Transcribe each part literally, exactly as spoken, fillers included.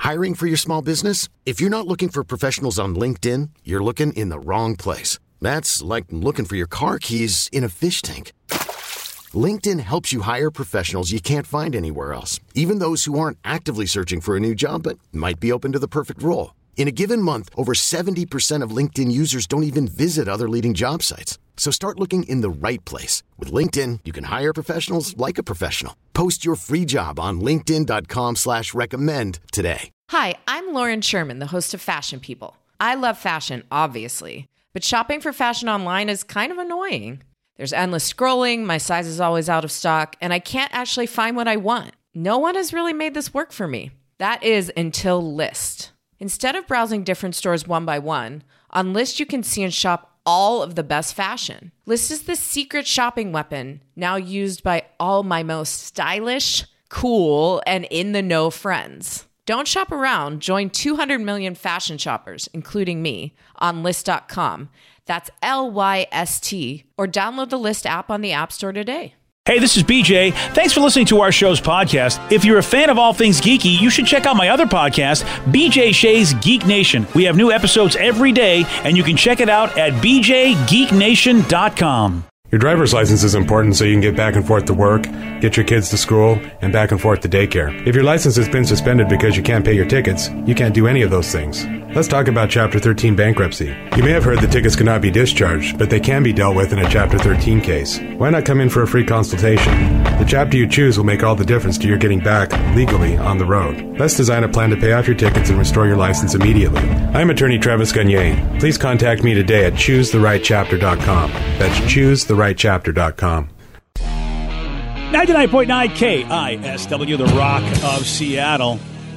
Hiring for your small business? If you're not looking for professionals on LinkedIn, you're looking in the wrong place. That's like looking for your car keys in a fish tank. LinkedIn helps you hire professionals you can't find anywhere else, even those who aren't actively searching for a new job but might be open to the perfect role. In a given month, over seventy percent of LinkedIn users don't even visit other leading job sites. So start looking in the right place. With LinkedIn, you can hire professionals like a professional. Post your free job on linkedin dot com slash recommend today. Hi, I'm Lauren Sherman, the host of Fashion People. I love fashion, obviously, but shopping for fashion online is kind of annoying. There's endless scrolling, my size is always out of stock, and I can't actually find what I want. No one has really made this work for me. That is until Lyst. Instead of browsing different stores one by one, on Lyst you can see and shop all of the best fashion. Lyst is the secret shopping weapon now used by all my most stylish, cool, and in-the-know friends. Don't shop around. Join two hundred million fashion shoppers, including me, on Lyst dot com. That's L Y S T, or download the Lyst app on the App Store today. Hey, this is B J. Thanks for listening to our show's podcast. If you're a fan of all things geeky, you should check out my other podcast, B J Shea's Geek Nation. We have new episodes every day, and you can check it out at b j geek nation dot com. Your driver's license is important so you can get back and forth to work, get your kids to school, and back and forth to daycare. If your license has been suspended because you can't pay your tickets, you can't do any of those things. Let's talk about Chapter thirteen bankruptcy. You may have heard the tickets cannot be discharged, but they can be dealt with in a Chapter thirteen case. Why not come in for a free consultation? The chapter you choose will make all the difference to your getting back legally on the road. Let's design a plan to pay off your tickets and restore your license immediately. I'm attorney Travis Gagne. Please contact me today at choose the right chapter dot com. That's choose the right chapter dot com. ninety-nine point nine K I S W, the Rock of Seattle.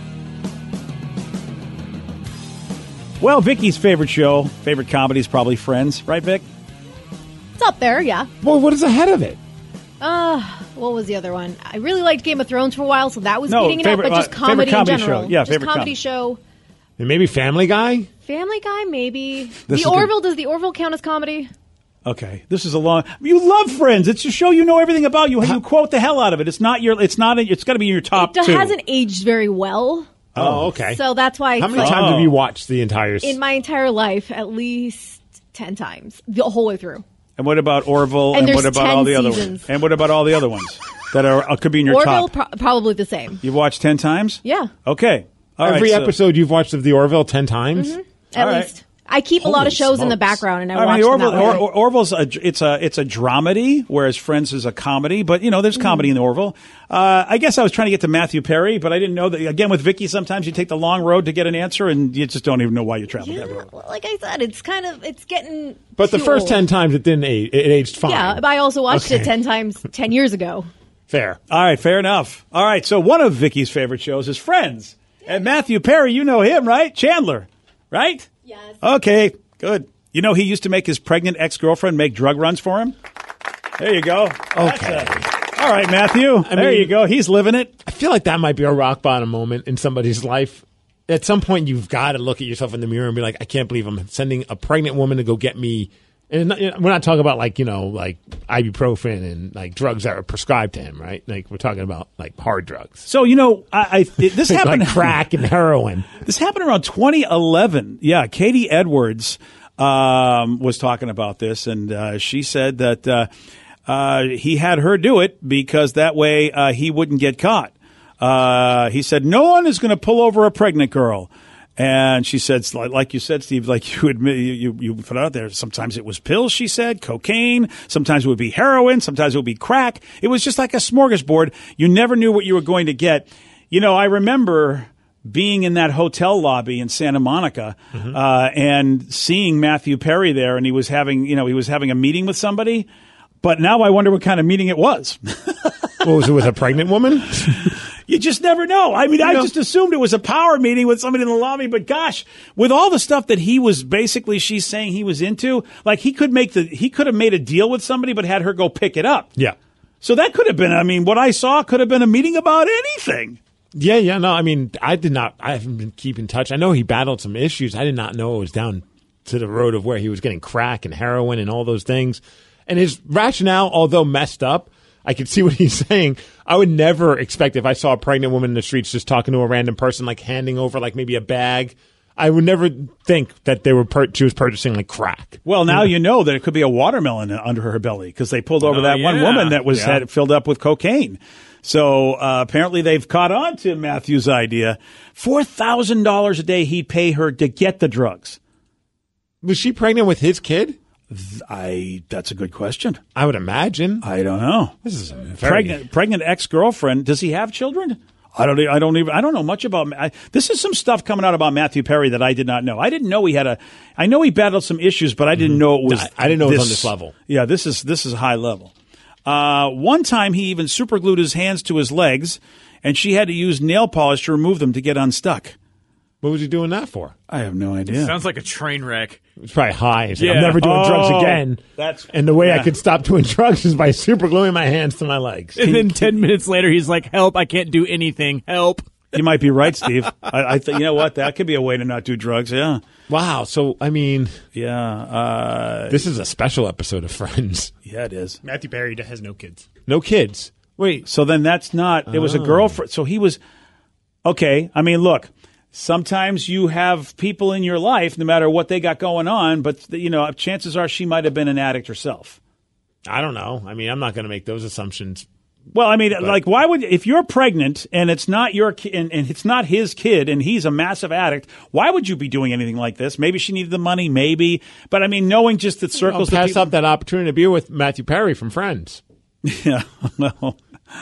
Well, Vicky's favorite show, favorite comedy is probably Friends, right, Vic? It's up there, yeah. Well, what is ahead of it? Uh, what was the other one? I really liked Game of Thrones for a while, so that was No, beating it favorite- up, but just uh, comedy, favorite comedy in general. show. Yeah, just favorite comedy com- show. And maybe Family Guy? Family Guy, maybe. This the is Orville, does the Orville count as comedy? Okay, this is a long. You love Friends. It's a show you know everything about. You you quote the hell out of it. It's not your. It's not. A, it's got to be your top It two. hasn't aged very well. Oh, okay. So that's why. How it's many like- times have you watched the entire... s- In my entire life, at least ten times. The whole way through. And what about Orville? And And, what there's about ten all the other seasons. ones? And what about all the other ones that are uh, could be in your Orville, top? pro- probably the same. You've watched ten times? Yeah. Okay. All right, Every so- episode you've watched of The Orville ten times? Mm-hmm. At All right. least. I keep a lot Holy of shows in the smokes. background, and I, I watch mean, them Orville, that way. or, or, Orville's a, it's a it's a dramedy, whereas Friends is a comedy. But you know, there's comedy in Orville. Uh, I guess I was trying to get to Matthew Perry, but I didn't know that. Again, with Vicky, sometimes you take the long road to get an answer, and you just don't even know why you traveled Yeah, that road. well, like I said, it's kind of it's getting. But the too first old. ten times it didn't age. It aged fine. Yeah, but I also watched Okay. it ten times ten years ago. Fair. All right, fair enough. All right, so one of Vicky's favorite shows is Friends, and Matthew Perry, you know him, right? Chandler, right? Yes. Okay, good. You know, he used to make his pregnant ex-girlfriend make drug runs for him. There you go. Okay. All right, Matthew. there mean- you go. He's living it. I feel like that might be a rock bottom moment in somebody's life. At some point, you've got to look at yourself in the mirror and be like, I can't believe I'm sending a pregnant woman to go get me. And not- we're not talking about like, you know, like ibuprofen and like drugs that are prescribed to him, right? Like we're talking about like hard drugs. So, you know, I, I it- this happened. like crack and heroin. This happened around twenty eleven. Yeah, Katie Edwards um, was talking about this, and uh, she said that uh, uh, he had her do it because that way uh, he wouldn't get caught. Uh, he said, no one is going to pull over a pregnant girl. And she said, like you said, Steve, like you admit, you, you, you put out there, sometimes it was pills, she said, cocaine, sometimes it would be heroin, sometimes it would be crack. It was just like a smorgasbord. You never knew what you were going to get. You know, I remember being in that hotel lobby in Santa Monica mm-hmm. uh, and seeing Matthew Perry there, and he was having, you know, he was having a meeting with somebody. But now I wonder what kind of meeting it was. What was it, with a pregnant woman? You just never know. I mean, You I know. just assumed it was a power meeting with somebody in the lobby. But gosh, with all the stuff that he was basically, she's saying he was into, like he could make the, he could have made a deal with somebody, but had her go pick it up. Yeah. So that could have been, I mean, what I saw could have been a meeting about anything. Yeah, yeah, no, I mean, I did not, I haven't been keeping touch. I know he battled some issues. I did not know it was down to the road of where he was getting crack and heroin and all those things. And his rationale, although messed up, I could see what he's saying. I would never expect if I saw a pregnant woman in the streets just talking to a random person, like handing over like maybe a bag. I would never think that they were per- she was purchasing like crack. Well, now you know that it could be a watermelon under her belly because they pulled over Oh, that yeah. one woman that was Yeah. had filled up with cocaine. So uh, apparently they've caught on to Matthew's idea. four thousand dollars a day he'd pay her to get the drugs. Was she pregnant with his kid? I. That's a good question. I would imagine. I don't know. This is a very, Pregnant, pregnant ex-girlfriend. Does he have children? I don't. e- I don't even. I don't know much about. I, this is some stuff coming out about Matthew Perry that I did not know. I didn't know he had a. I know he battled some issues, but I didn't know it was. I- I didn't know it was on this level. Yeah, this is this is high level. Uh, one time he even superglued his hands to his legs, and she had to use nail polish to remove them to get unstuck. What was he doing that for? I have no idea. Sounds like a train wreck. It's probably high. He's like, Yeah. I'm never doing Oh, drugs again. that's- and the way yeah. I could stop doing drugs is by super gluing my hands to my legs. And then ten minutes later, he's like, help, I can't do anything. Help. You might be right, Steve. I, I th- you know what? That could be a way to not do drugs. Yeah, Wow. So, I mean, yeah, uh, this is a special episode of Friends. yeah. It is. Matthew Perry has no kids. No kids. Wait. So then that's not. It was a girlfriend. So he was okay. I mean, look. Sometimes you have people in your life, no matter what they got going on, but you know, chances are she might have been an addict herself. I don't know. I mean, I'm not going to make those assumptions. Well, I mean, like, why would if you're pregnant and it's not your ki- and, and it's not his kid and he's a massive addict? Why would you be doing anything like this? Maybe she needed the money, maybe. But I mean, knowing just that I'll circles the pass people- up that opportunity to be with Matthew Perry from Friends. Yeah, well,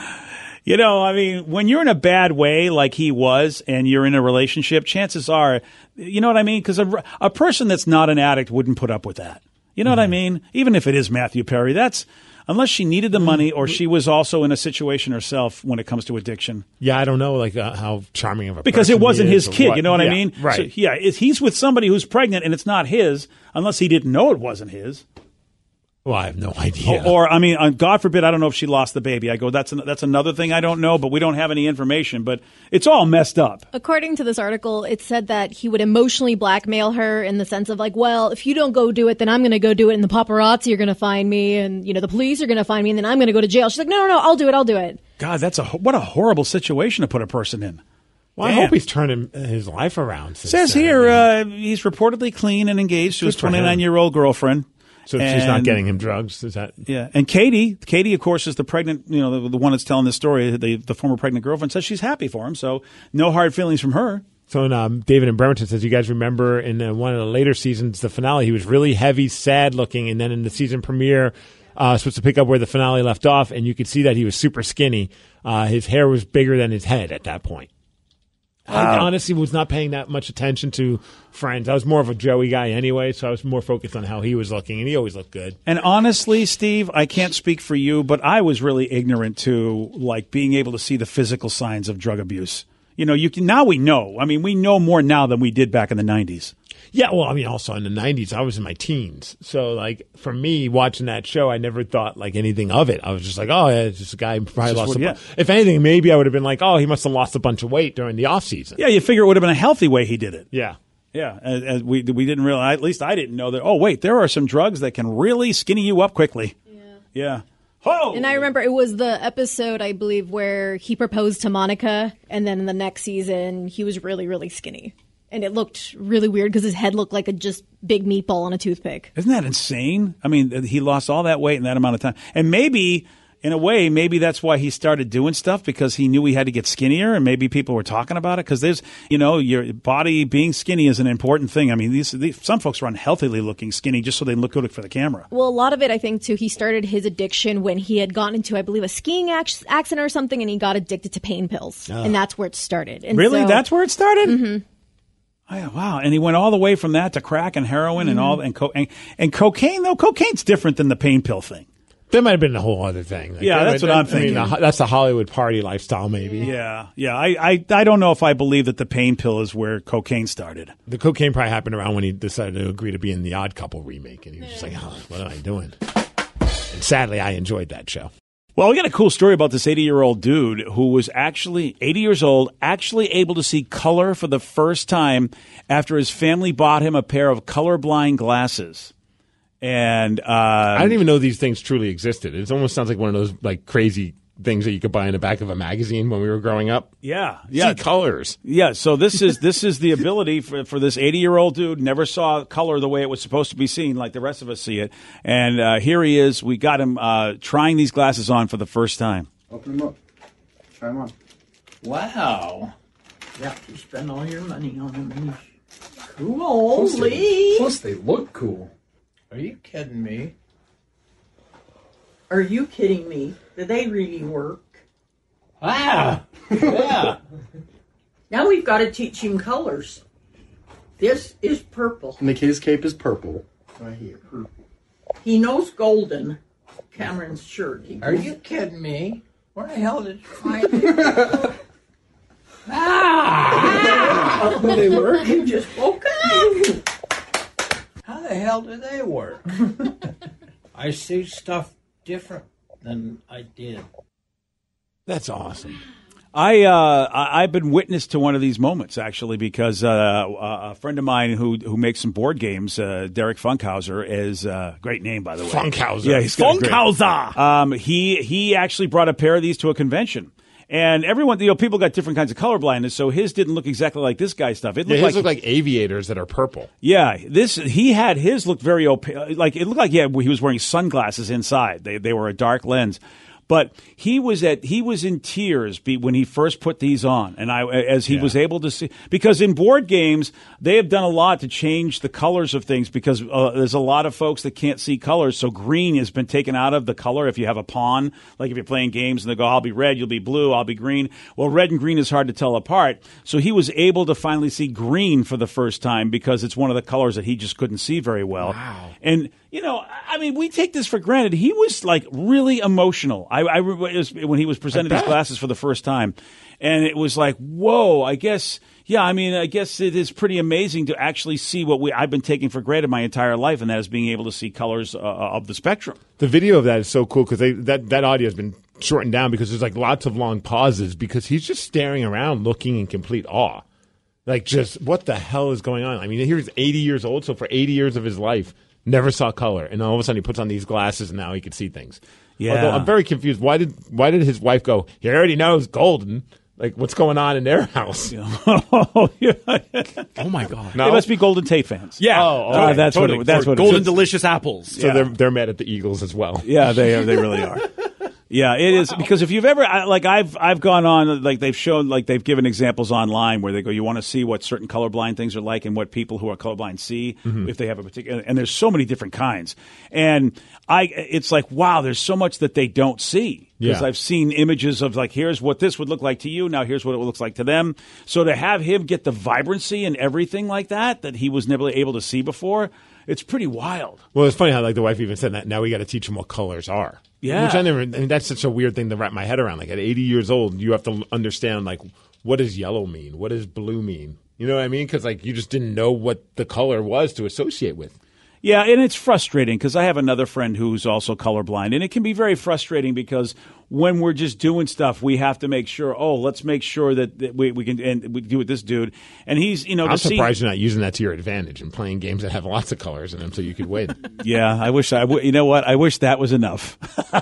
you know, I mean, when you're in a bad way like he was and you're in a relationship, chances are, you know what I mean? Because a, a person that's not an addict wouldn't put up with that. You know what I mean? Even if it is Matthew Perry, that's unless she needed the money or she was also in a situation herself when it comes to addiction. Yeah, I don't know, like uh, how charming of a Because person it wasn't he is his or kid, what. you know what I Yeah, mean? Right. So, yeah, if he's with somebody who's pregnant and it's not his, unless he didn't know it wasn't his. Well, I have no idea. Or, or, I mean, uh, God forbid, I don't know if she lost the baby. I go, that's an, that's another thing I don't know, but we don't have any information. But it's all messed up. According to this article, it said that he would emotionally blackmail her in the sense of like, well, if you don't go do it, then I'm going to go do it, and the paparazzi are going to find me, and you know the police are going to find me, and then I'm going to go to jail. She's like, no, no, no, I'll do it, I'll do it. God, that's a what a horrible situation to put a person in. well, I damn. hope he's turning his life around. since Says then. here uh, he's reportedly clean and engaged to his Good for him. twenty-nine-year-old girlfriend. So she's not And- getting him drugs. Is that? Yeah, and Katie, Katie, of course, is the pregnant, you know, the, the one that's telling this story. The, the former pregnant girlfriend says she's happy for him, so no hard feelings from her. So um, David in Bremerton says, you guys remember in uh, one of the later seasons, the finale, he was really heavy, sad looking, and then in the season premiere, uh, supposed to pick up where the finale left off, and you could see that he was super skinny. Uh, his hair was bigger than his head at that point. I honestly was not paying that much attention to Friends. I was more of a Joey guy anyway, so I was more focused on how he was looking, and he always looked good. And honestly, Steve, I can't speak for you, but I was really ignorant to like being able to see the physical signs of drug abuse. You know, you can now we know. I mean, we know more now than we did back in the nineties. Yeah, well, I mean, also in the nineties, I was in my teens. So, like, for me, watching that show, I never thought, like, anything of it. I was just like, oh, yeah, it's just a guy who probably It's just lost what- a bu- If anything, maybe I would have been like, oh, he must have lost a bunch of weight during the off season. Yeah, you figure it would have been a healthy way he did it. Yeah. Yeah, as, as we we didn't realize. At least I didn't know that. Oh, wait, there are some drugs that can really skinny you up quickly. Yeah. Yeah. Oh. And I remember it was the episode, I believe, where he proposed to Monica, and then in the next season, he was really, really skinny. And it looked really weird because his head looked like a just big meatball on a toothpick. Isn't that insane? I mean, he lost all that weight in that amount of time. And maybe, in a way, maybe that's why he started doing stuff because he knew he had to get skinnier and maybe people were talking about it because there's, you know, your body being skinny is an important thing. I mean, these, these some folks are unhealthily looking skinny just so they look good for the camera. Well, a lot of it, I think, too, he started his addiction when he had gotten into, I believe, a skiing ac- accident or something, and he got addicted to pain pills. And that's where it started. And Really? so- That's where it started? Mm-hmm. Oh, yeah, wow. And he went all the way from that to crack and heroin and all and, co- and, and cocaine, though. Cocaine's different than the pain pill thing. That might have been a whole other thing. Like, Yeah, that that's might- what I'm I mean, thinking. the- that's the Hollywood party lifestyle, maybe. Yeah, yeah. I, I, I don't know if I believe that the pain pill is where cocaine started. The cocaine probably happened around when he decided to agree to be in the Odd Couple remake, and he was just like, oh, what am I doing? And sadly, I enjoyed that show. Well, we got a cool story about this eighty-year-old dude who was actually eighty years old, actually able to see color for the first time after his family bought him a pair of colorblind glasses. And um, I didn't even know these things truly existed. It almost sounds like one of those like crazy things that you could buy in the back of a magazine when we were growing up. Yeah, yeah, See colors. Yeah, so this is this is the ability for, for this eighty-year-old dude, never saw color the way it was supposed to be seen, like the rest of us see it. And uh, here he is. We got him uh, trying these glasses on for the first time. Open them up. Try them on. Wow. Yeah, you spend all your money on them. Cool. Plus they, plus they look cool. Are you kidding me? Are you kidding me? Do they really work? Ah, yeah. Now we've got to teach him colors. This is purple. And the kid's cape is purple. Right here. Purple. He knows golden. Cameron's shirt. He Are you kidding me? Where the hell did you find it? ah! Oh, they work? You just woke up. How the hell do they work? I see stuff different than I did. That's awesome. I uh, I- I've been witness to one of these moments actually because uh, a friend of mine who who makes some board games, uh, Derek Funkhauser, is a uh, great name by the way. Funkhauser. Yeah, he's got a great- Funkhauser. Um, he he actually brought a pair of these to a convention. And everyone, you know, people got different kinds of color blindness, so his didn't look exactly like this guy's stuff. It Yeah, looked his like, look like aviators that are purple. yeah, this he had his looked very opaque. Like it looked like yeah, he was wearing sunglasses inside. They they were a dark lens. But he was at he was in tears be, when he first put these on, and I as he Yeah. was able to see because in board games they have done a lot to change the colors of things because uh, there's a lot of folks that can't see colors. So green has been taken out of the color. If you have a pawn, like if you're playing games and they go, I'll be red, you'll be blue, I'll be green. Well, red and green is hard to tell apart. So he was able to finally see green for the first time because it's one of the colors that he just couldn't see very well. Wow. And you know, I mean, we take this for granted. He was like really emotional. I, I it was, when he was presenting these glasses for the first time, and it was like, whoa. I guess, yeah. I mean, I guess it is pretty amazing to actually see what we I've been taking for granted my entire life, and that is being able to see colors uh, of the spectrum. The video of that is so cool because that that audio has been shortened down because there's like lots of long pauses because he's just staring around, looking in complete awe, like just what the hell is going on? I mean, he's eighty years old, so for eighty years of his life. Never saw color, and all of a sudden he puts on these glasses, and now he can see things. Yeah, Although I'm very confused. Why did why did his wife go? He already knows golden. Like, what's going on in their house? oh, yeah. Oh my God. No? They must be Golden Tate fans. Yeah. Oh, Uh, okay. that's Totally. what. It, that's For what. Golden it is. delicious apples. So Yeah. they're they're mad at the Eagles as well. Yeah, they are. They really are. Yeah, it is because if you've ever I- like I've I've gone on like they've shown like they've given examples online where they go you want to see what certain colorblind things are like and what people who are colorblind see Mm-hmm. if they have a particular and there's so many different kinds and I it's like wow there's so much that they don't see because Yeah. I've seen images of like here's what this would look like to you now here's what it looks like to them so to have him get the vibrancy and everything like that that he was never able to see before it's pretty wild. Well, it's funny how like the wife even said that. Now we got to teach them what colors are. Yeah. Which I never. I mean, that's such a weird thing to wrap my head around. Like at eighty years old, you have to understand like what does yellow mean? What does blue mean? You know what I mean? Because like you just didn't know what the color was to associate with. Yeah, and it's frustrating because I have another friend who's also colorblind, and it can be very frustrating because when we're just doing stuff, we have to make sure. Oh, let's make sure that, that we, we can and we do with this dude, and he's you know. I'm to see, surprised you're not using that to your advantage and playing games that have lots of colors in them so you could win. Yeah, I wish I. w- You know what? I wish that was enough,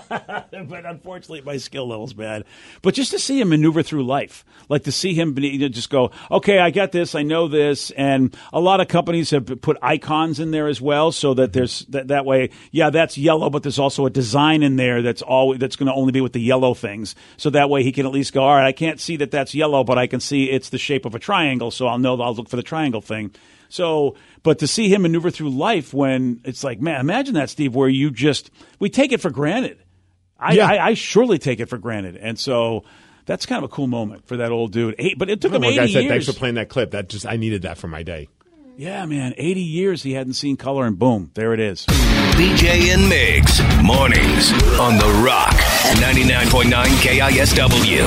but unfortunately, my skill level's bad. But just to see him maneuver through life, like to see him you know, just go, okay, I got this, I know this, and a lot of companies have put icons in there as well, so that there's that, that way. Yeah, that's yellow, but there's also a design in there that's all that's going to only be with the yellow things. So that way he can at least go, all right, I can't see that that's yellow, but I can see it's the shape of a triangle, so I'll know that I'll look for the triangle thing. So, but to see him maneuver through life when it's like, man, imagine that, Steve, where you just, we take it for granted. I, Yeah. I, I surely take it for granted. And so that's kind of a cool moment for that old dude. Eight, but it took him One eighty guy said, years. "Thanks for playing that clip. That just I needed that for my day." Yeah, man, eighty years he hadn't seen color, and boom, there it is. B J and Migs, mornings on The Rock, ninety-nine point nine K I S W.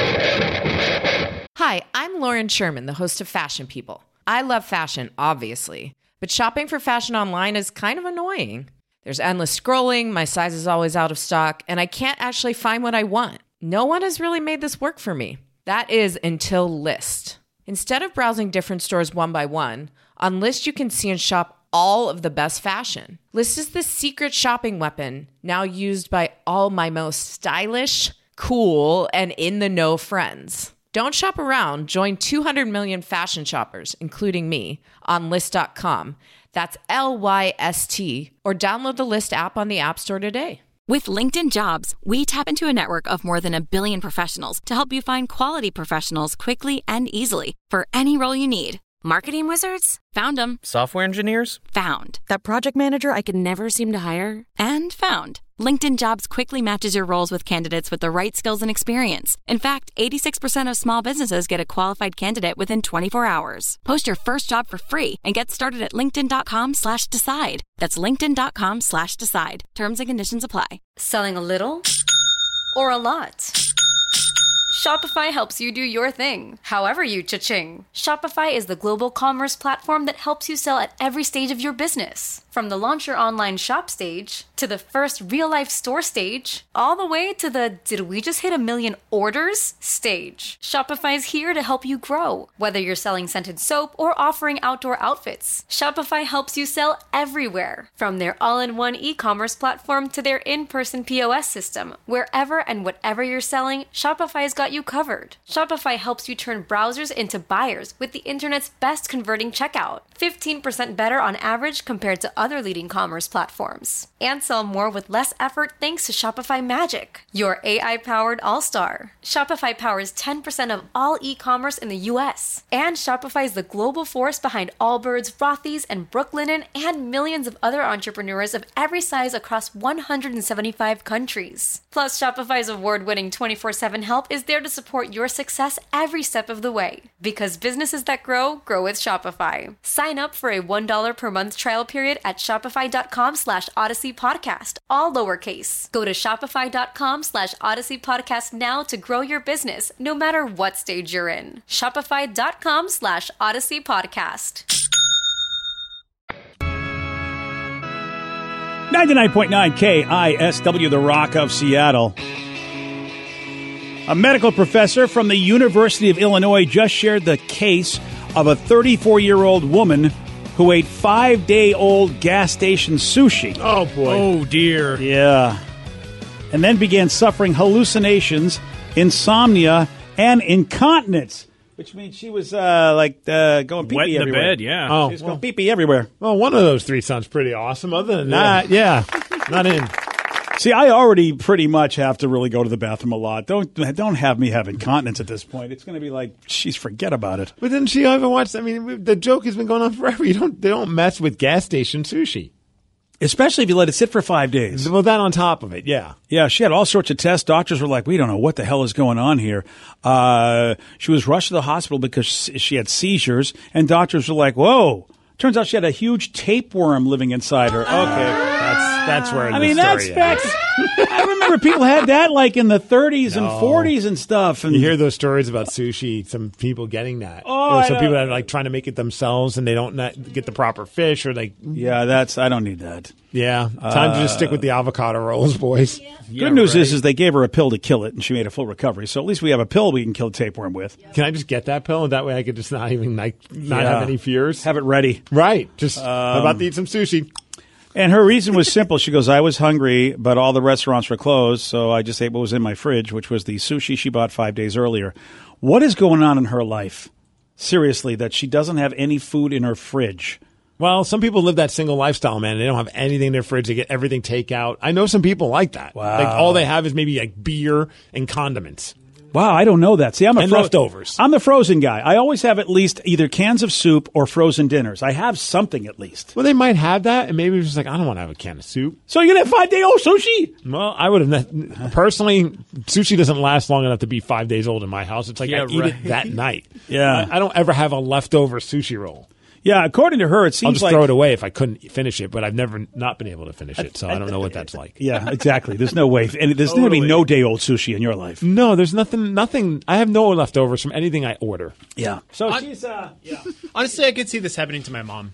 Hi, I'm Lauren Sherman, the host of Fashion People. I love fashion, obviously, but shopping for fashion online is kind of annoying. There's endless scrolling, my size is always out of stock, and I can't actually find what I want. No one has really made this work for me. That is until List. Instead of browsing different stores one by one, on List you can see and shop all of the best fashion. Lyst is the secret shopping weapon now used by all my most stylish, cool, and in-the-know friends. Don't shop around. Join two hundred million fashion shoppers, including me, on Lyst dot com. That's L Y S T. Or download the Lyst app on the App Store today. With LinkedIn Jobs, we tap into a network of more than a billion professionals to help you find quality professionals quickly and easily for any role you need. Marketing wizards? Found them. Software engineers? Found. That project manager I could never seem to hire? And found. LinkedIn Jobs quickly matches your roles with candidates with the right skills and experience. In fact, eighty-six percent of small businesses get a qualified candidate within twenty-four hours. Post your first job for free and get started at linkedin.com slash decide. That's linkedin.com slash decide. Terms and conditions apply. Selling a little or a lot? Shopify helps you do your thing, however you cha-ching. Shopify is the global commerce platform that helps you sell at every stage of your business. From the launch your online shop stage, to the first real-life store stage, all the way to the did we just hit a million orders stage. Shopify's here to help you grow. Whether you're selling scented soap or offering outdoor outfits, Shopify helps you sell everywhere. From their all-in-one e-commerce platform to their in-person P O S system, wherever and whatever you're selling, Shopify's got you covered. Shopify helps you turn browsers into buyers with the internet's best converting checkout. fifteen percent better on average compared to other leading commerce platforms. And sell more with less effort thanks to Shopify Magic, your A I-powered all-star. Shopify powers ten percent of all e-commerce in the U S. And Shopify is the global force behind Allbirds, Rothy's, and Brooklinen, and millions of other entrepreneurs of every size across one hundred seventy-five countries. Plus, Shopify's award-winning twenty-four seven help is there to support your success every step of the way. Because businesses that grow, grow with Shopify. Sign up for a one dollar per month trial period at shopify.com slash Odyssey Podcast, all lowercase. Go to shopify.com slash Odyssey Podcast now to grow your business, no matter what stage you're in. Shopify.com slash Odyssey Podcast. ninety-nine point nine K I S W, The Rock of Seattle. A medical professor from the University of Illinois just shared the case of a thirty-four-year-old woman who ate five-day-old gas station sushi. Oh, boy. Oh, dear. Yeah. And then began suffering hallucinations, insomnia, and incontinence, which means she was uh, like uh, going pee-pee Wet in the everywhere. bed, yeah. Oh, She was well, going pee-pee everywhere. well, one of those three sounds pretty awesome. Other than that, yeah, not in. See, I already pretty much have to really go to the bathroom a lot. Don't don't have me have incontinence at this point. It's going to be like, geez, forget about it. But didn't she ever watch? I mean, we- the joke has been going on forever. You don't, they don't mess with gas station sushi. Especially if you let it sit for five days. Well, that on top of it, yeah. Yeah, she had all sorts of tests. Doctors were like, we don't know what the hell is going on here. Uh, she was rushed to the hospital because she had seizures, and doctors were like, whoa. Turns out she had a huge tapeworm living inside her. Okay. That's that's where I the mean, story that's ends. back. I remember people had that like in the thirties No. and forties and stuff. And You hear those stories about sushi, some people getting that. Oh, or I some know. people that are like trying to make it themselves and they don't not get the proper fish or like, yeah, that's I don't need that. yeah. Time to just stick with the avocado rolls, boys. Good news is, is they gave her a pill to kill it, and she made a full recovery. So at least we have a pill we can kill tapeworm with. Can I just get that pill? That way I could just not even like not Yeah. have any fears. Have it ready. Right. Just Um, I'm about to eat some sushi. And her reason was simple. She goes, I was hungry, but all the restaurants were closed, so I just ate what was in my fridge, which was the sushi she bought five days earlier. What is going on in her life? Seriously, that she doesn't have any food in her fridge. Well, some people live that single lifestyle, man. They don't have anything in their fridge. They get everything takeout. I know some people like that. Wow. Like all they have is maybe like beer and condiments. Wow, I don't know that. See, I'm a And fro- leftovers. I'm the frozen guy. I always have at least either cans of soup or frozen dinners. I have something at least. Well, they might have that, and maybe it's just like, I don't want to have a can of soup. So you're going to have five-day-old sushi? Well, I would have ne- personally. Sushi doesn't last long enough to be five days old in my house. It's like Yeah, I eat right. it that night. Yeah. I, I don't ever have a leftover sushi roll. Yeah, according to her, it I'll seems just like... throw it away if I couldn't finish it, but I've never not been able to finish it, so I don't know what that's like. Yeah, exactly. There's no way. And there's going to be Totally. no day-old sushi in your life. No, there's nothing. Nothing. I have no leftovers from anything I order. Yeah. So I- she's... Uh, yeah. Honestly, I could see this happening to my mom.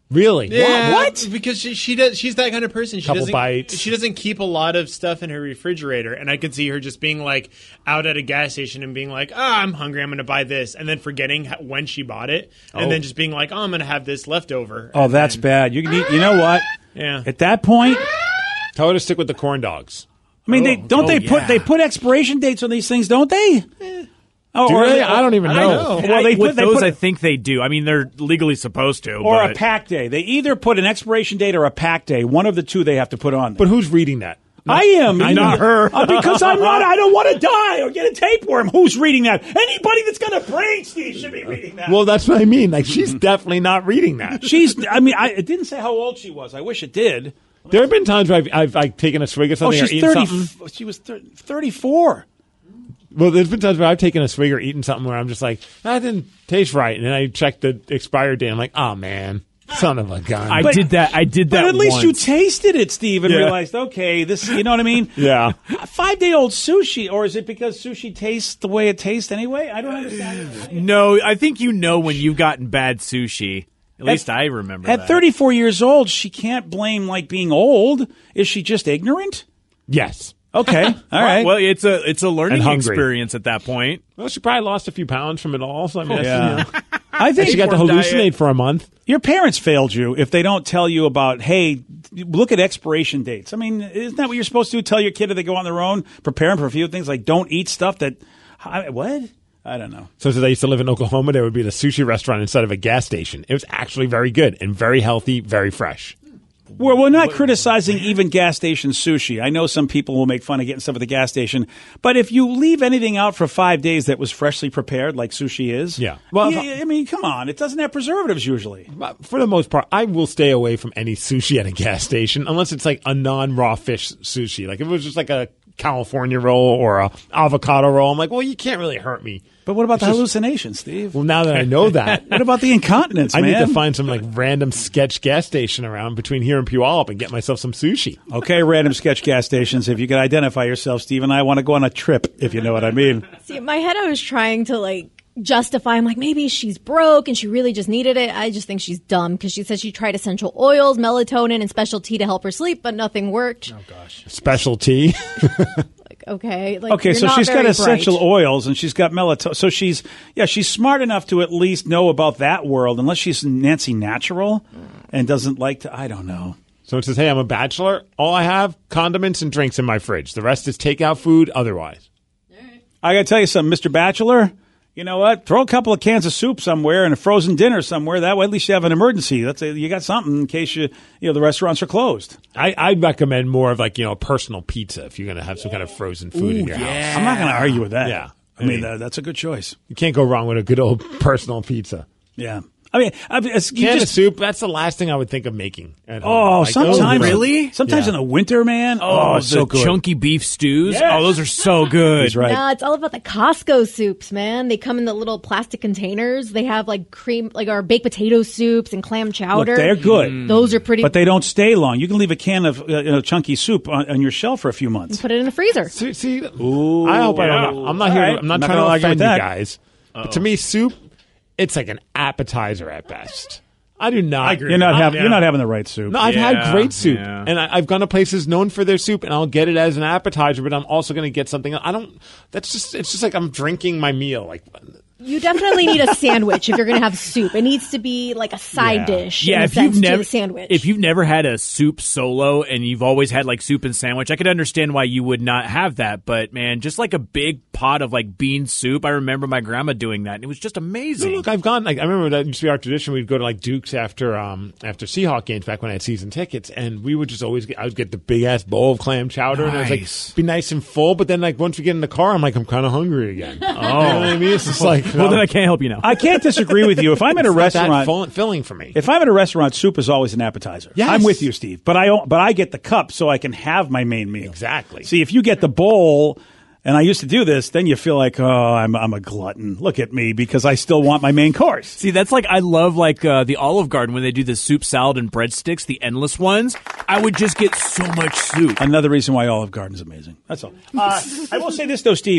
Really? Yeah, What? Because she, she does. She's that kind of person. She Couple doesn't. bites. She doesn't keep a lot of stuff in her refrigerator, and I could see her just being like out at a gas station and being like, "Ah, I'm hungry. I'm going to buy this," and then forgetting how, when she bought it, and Oh. then just being like, "Oh, I'm going to have this leftover." Oh, And that's then- bad. You can eat, you know what? Yeah. At that point, Tell her to stick with the corn dogs. I mean, they Oh. don't Oh, they put yeah. they put expiration dates on these things, don't they? Oh, Do or they? they- I don't even I know. know. And Well, I- they with put, they those, put, I think they do. I mean, they're legally supposed to. or but a pack day. They either put an expiration date or a pack day. One of the two they have to put on. But who's reading that? I am. I not know. her. Uh, because I'm not. I don't want to die or get a tapeworm. Who's reading that? Anybody that's got a brain, Steve, should be reading that. Well, that's what I mean. Like, she's definitely not reading that. She's. I mean, I, it didn't say how old she was. I wish it did. There have been times where I've, I've like taken a swig of Oh, something she's or eaten thirty. something. She was thir- thirty-four. Well, there's been times where I've taken a swig or eaten something where I'm just like, that didn't taste right, and then I check the expired date. I'm like, oh man, son of a gun. I But- did that. I did that. But at least you once. tasted it, Steve, and Yeah. realized, okay, this. You know what I mean? Yeah. Five day old sushi, or is it because sushi tastes the way it tastes anyway? I don't understand. No, I think you know when you've gotten bad sushi. At, least I remember. At that. thirty-four years old, she can't blame like being old. Is she just ignorant? Yes. Okay, all right. Well, it's a it's a learning And hungry. experience at that point. Well, she probably lost a few pounds from it all. So I mean, that's, Yeah. you know. I And think she got to Reform hallucinate diet. for a month. your parents failed you if they don't tell you about, hey, look at expiration dates. I mean, isn't that what you're supposed to do? Tell your kid if they go on their own, prepare them for a few things like don't eat stuff that. I, what? I don't know. So, since I used to live in Oklahoma, there would be the sushi restaurant instead of a gas station. It was actually very good and very healthy, very fresh. We're, we're not criticizing even gas station sushi. I know some people will make fun of getting stuff at the gas station, but if you leave anything out for five days that was freshly prepared, like sushi is, Yeah. Well, yeah, I mean, come on, it doesn't have preservatives usually. But for the most part, I will stay away from any sushi at a gas station unless it's like a non-raw fish sushi. Like if it was just like a California roll or a avocado roll, I'm like, well, you can't really hurt me. But what about It's the just- hallucinations, Steve? Well, now that I know that, What about the incontinence, I man? need to find some like random sketch gas station around between here and Puyallup and get myself some sushi. Okay, random sketch gas stations. If you can identify yourself, Steve and I want to go on a trip, if you know what I mean. See, in my head, I was trying to like justify. I'm like, maybe she's broke and she really just needed it. I just think she's dumb because she said she tried essential oils, melatonin, and special tea to help her sleep, but nothing worked. Oh gosh. Special tea. Like, okay, like Okay, you're so not she's got very essential bright. oils and she's got melatonin. So she's, yeah, she's smart enough to at least know about that world, unless she's Nancy Natural and doesn't like to, I don't know. So it says, hey, I'm a bachelor. All I have, condiments and drinks in my fridge. The rest is takeout food otherwise. I got to tell you something, Mister Bachelor. You know what? Throw a couple of cans of soup somewhere and a frozen dinner somewhere. That way, at least you have an emergency. That's a, you got something in case you, you know, the restaurants are closed. I, I'd recommend more of like, you know, a personal pizza if you're going to have some kind of frozen food in your house. I'm not going to argue with that. Yeah. I mean, uh, that's a good choice. You can't go wrong with a good old personal pizza. Yeah. I mean, I mean it's, you Can of just, soup, that's the last thing I would think of making at home. oh, Like, sometimes, really? Sometimes Yeah. in the winter, man. Oh, Oh, the it's so good. chunky beef stews. Yes. Oh, those are so good. He's right. Nah, it's all about the Costco soups, man. They come in the little plastic containers. They have like cream, like our baked potato soups and clam Look, chowder. they're good. Those are pretty. But they don't stay long. You can leave a can of uh, you know, chunky soup on, on your shelf for a few months. Put it in the freezer. See, see Ooh, I hope I yeah. don't. I'm not All here. right. I'm not I'm not trying gonna to argue offend with you that. guys. But to me, soup, it's like an appetizer at best. I do not. I agree. You're not Uh, having yeah. you're not having the right soup. No, I've Yeah, had great soup, yeah. and I, I've gone to places known for their soup, and I'll get it as an appetizer. But I'm also going to get something. I don't. That's just. It's just like I'm drinking my meal. Like You definitely need a sandwich if you're going to have soup. It needs to be like a side Yeah. dish. Yeah, in a if sense, you've to never the sandwich. if you've never had a soup solo and you've always had like soup and sandwich, I could understand why you would not have that. But man, just like a big pot of like bean soup, I remember my grandma doing that, and it was just amazing. look, I've gone. Like I remember that used to be our tradition. We'd go to like Duke's after um after Seahawk games back when I had season tickets, and we would just always get. I would get the big ass bowl of clam chowder, and I was Nice. like, be nice and full. But then like once we get in the car, I'm like, I'm kind of hungry again. Oh, you know what I mean? It's just like well, then I can't help you now. I can't disagree with you. If I'm at a It's not that restaurant, full- filling for me. if I'm at a restaurant, soup is always an appetizer. Yes. I'm with you, Steve. But I don't- but I get the cup so I can have my main meal. Exactly. See, if you get the bowl, and I used to do this, then you feel like, oh, I'm I'm a glutton. Look at me because I still want my main course. See, that's like I love like uh, the Olive Garden when they do the soup, salad, and breadsticks, the endless ones. I would just get so much soup. Another reason why Olive Garden's amazing. That's all. Uh, I will say this though, Steve.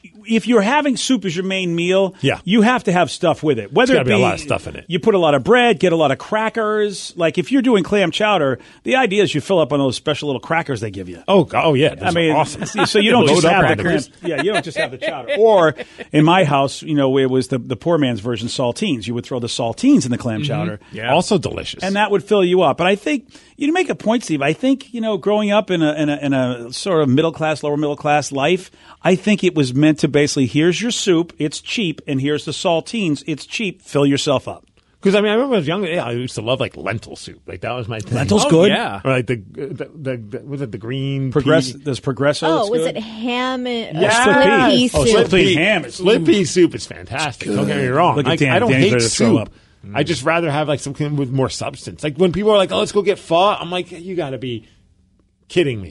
if you're having soup as your main meal, Yeah. you have to have stuff with it. Whether There's it gotta be be a lot of stuff in it. You put a lot of bread, get a lot of crackers. Like if you're doing clam chowder, the idea is you fill up on those special little crackers they give you. Oh, oh yeah, those I mean, are awesome. so you don't just Load up have the clam, crackers. yeah, you don't just have the chowder. Or in my house, you know, it was the, the poor man's version, saltines. You would throw the saltines in the clam chowder. Yeah. Also delicious. And that would fill you up. But I think you make a point, Steve. I think, you know, growing up in a, in a, in a sort of middle class, lower middle class life, I think it was meant to basically, here's your soup, it's cheap, and here's the saltines, it's cheap, fill yourself up. Because I mean, I remember when I was younger, yeah, I used to love like lentil soup. Like that was my thing. Lentil's good. Yeah. Or like the, the, the, the was it the green Progress, pea? there's Progresso. Oh, that's was good. it ham and Yeah. uh, split Yes. pea Oh, soup? split pea ham is- Split pea soup is fantastic. Don't get me wrong. Look at Like, Dan. I don't Danny's hate ready to throw soup. up. I just rather have like something with more substance. Like when people are like, "Oh, let's go get pho," I'm like, "You got to be kidding me!"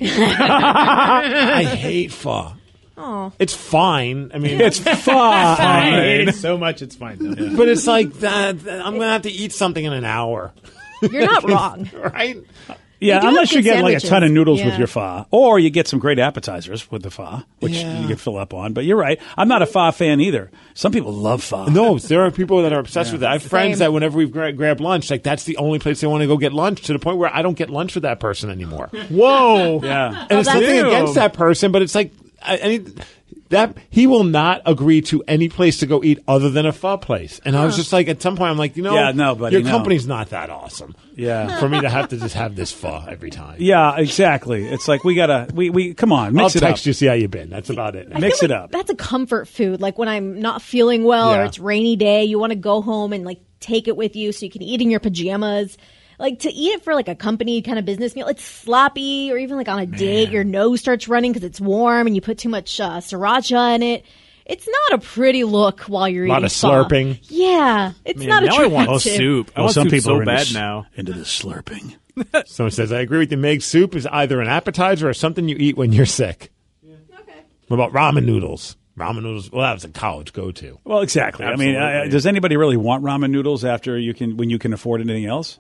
I hate pho. Oh. It's fine. I mean, It's I hate fine. it so much, it's fine. Though. but it's like that. I'm gonna have to eat something in an hour, You're not wrong. right? Yeah, do unless have you good get like a ton of sandwiches. noodles Yeah. with your pho, or you get some great appetizers with the pho, which Yeah. you can fill up on. But you're right, I'm not a pho fan either. Some people love pho. No, there are people that are obsessed with it. I have friends Same. that whenever we gra- grab lunch, like that's the only place they want to go get lunch. To the point where I don't get lunch with that person anymore. Whoa. Yeah, And it's that's nothing ew. against that person, but it's like I, I mean, that he will not agree to any place to go eat other than a pho place. And I was just like, at some point, I'm like, you know, Yeah, no, buddy, your no. company's not that awesome. yeah, For me to have to just have this pho every time. yeah. Exactly. It's like we gotta we we come on, I'll mix it up. text you, see how you've been. That's about it. I Mix feel it like up. That's a comfort food. Like when I'm not feeling well or Yeah. it's rainy day, you want to go home and like take it with you so you can eat in your pajamas. Like to eat it for like a company kind of business meal, it's sloppy, or even like on a date, your nose starts running because it's warm and you put too much uh, sriracha in it. It's not a pretty look while you're A lot eating of pho. slurping. Yeah, it's Man, not now I attractive. want soup. I Well, want some soup people so are into bad s- now. into the slurping. Someone says, I agree with you, Meg. Soup is either an appetizer or something you eat when you're sick. Okay. What about ramen noodles? Ramen noodles, well, that was a college go-to. Well, exactly. I mean, Absolutely. uh, does anybody really want ramen noodles after you can when you can afford anything else?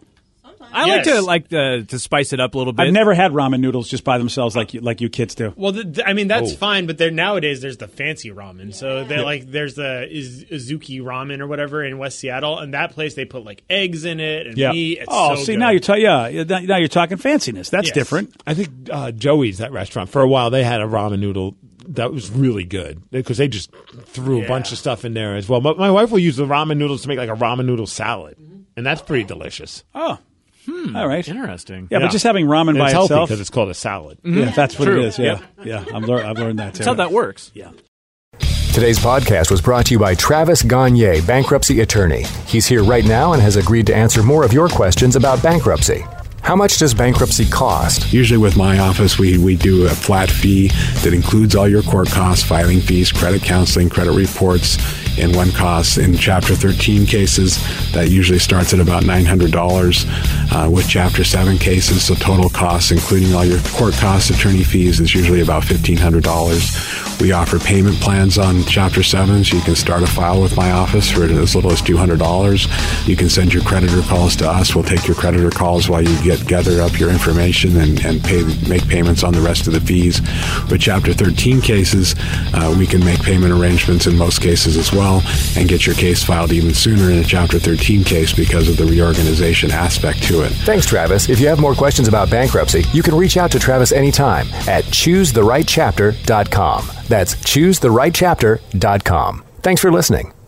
I Yes. like to like the, to spice it up a little bit. I've never had ramen noodles just by themselves like you, like you kids do. Well, th- th- I mean that's Oh. fine, but there nowadays there's the fancy ramen. So they like there's the Iz- Izuki Ramen or whatever in West Seattle, and that place they put like eggs in it and Yeah. meat. It's Oh, so see good. now you're ta- yeah yeah, now you're talking fanciness. That's Yes. different. I think uh, Joey's, that restaurant, for a while they had a ramen noodle that was really good because they just threw a Yeah. bunch of stuff in there as well. But my wife will use the ramen noodles to make like a ramen noodle salad, and that's pretty delicious. Oh, all right. Interesting. Yeah, but just having ramen And by it's healthy itself because it's called a salad. Yeah, that's what True. it is. Yeah, Yep. yeah. I've learned. I've learned that too. That's how that works. Yeah. Today's podcast was brought to you by Travis Gagne, bankruptcy attorney. He's here right now and has agreed to answer more of your questions about bankruptcy. How much does bankruptcy cost? Usually with my office, we, we do a flat fee that includes all your court costs, filing fees, credit counseling, credit reports, and one cost. In Chapter thirteen cases, that usually starts at about nine hundred dollars. Uh, with Chapter seven cases, the total cost, including all your court costs, attorney fees, is usually about fifteen hundred dollars. We offer payment plans on Chapter seven, so you can start a file with my office for as little as two hundred dollars. You can send your creditor calls to us. We'll take your creditor calls while you get gather up your information and, and pay make payments on the rest of the fees. With Chapter thirteen cases, uh, we can make payment arrangements in most cases as well and get your case filed even sooner in a Chapter thirteen case because of the reorganization aspect to it. Thanks, Travis. If you have more questions about bankruptcy, you can reach out to Travis anytime at choose the right chapter dot com. That's choose the right chapter dot com. Thanks for listening.